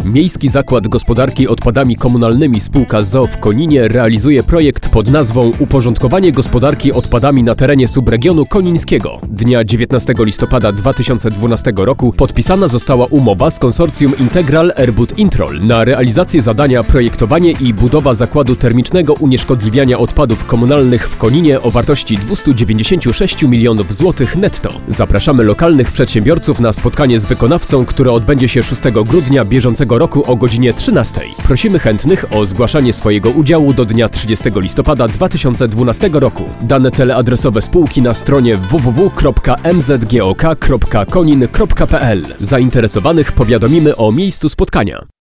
Miejski Zakład Gospodarki Odpadami Komunalnymi spółka z o.o. w Koninie realizuje projekt pod nazwą Uporządkowanie gospodarki odpadami na terenie subregionu konińskiego. Dnia 19 listopada 2012 roku podpisana została umowa z konsorcjum Integral Airbud Introl na realizację zadania projektowanie i budowa zakładu termicznego unieszkodliwiania odpadów komunalnych w Koninie o wartości 296 milionów złotych netto. Zapraszamy lokalnych przedsiębiorców na spotkanie z wykonawcą, które odbędzie się 6 grudnia bieżącego roku o godzinie 13. Prosimy chętnych o zgłaszanie swojego udziału do dnia 30 listopada 2012 roku. Dane teleadresowe spółki na stronie www.mzgok.konin.pl. Zainteresowanych powiadomimy o miejscu spotkania.